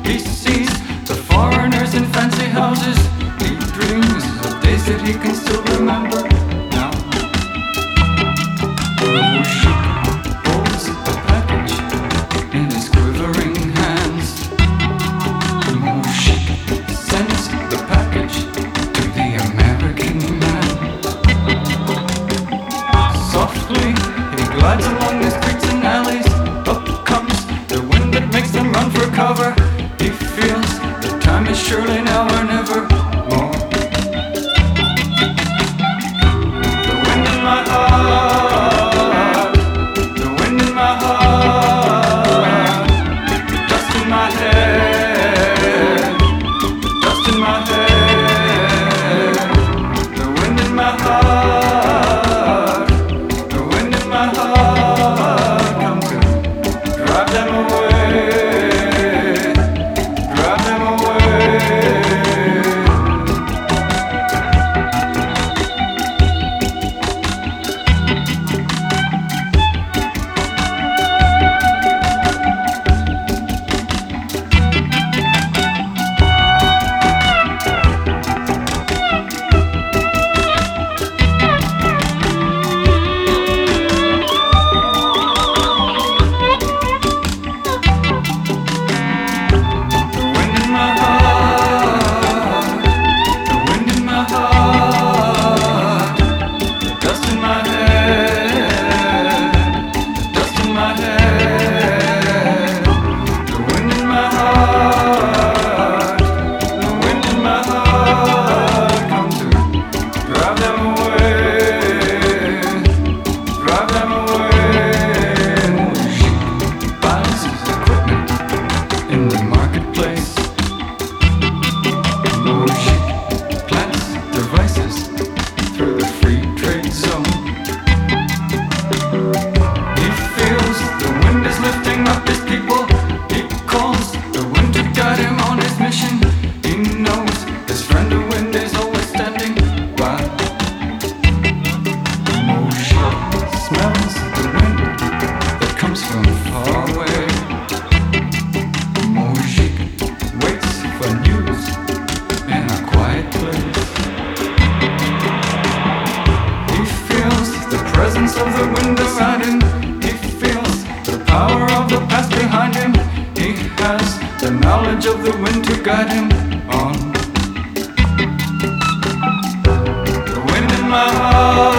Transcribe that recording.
He sees the foreigners in fancy houses. He dreams of days that he can still remember now. Moujik holds the package in his quivering hands. Moujik sends the package to the American man. Softly he glides along the streets and alleys. Up comes the wind that makes them run for cover. He feels the time is surely now or never more. The wind in my heart, the wind in my heart, the dust in my head, the dust in my head, the wind in my heart, the wind in my heart, come to drive them away, drive them away. The wind in my heart, the wind in my heart, the dust in my head, the dust in my head, the wind in my heart, the wind in my heart, come to drive them away, drive them away. Moujik buys his equipment in the marketplace. Moujik plants devices through the free trade zone. He feels the wind is lifting up his people. He calls the wind to guide him on his mission. He knows his friend the wind is always standing by. Moujik smells the wind that comes from far away. Moujik waits for news in a quiet place. He feels the presence of the wind beside him. He feels the power of the past behind him. He has the knowledge of the wind to guide him on. The wind in my heart.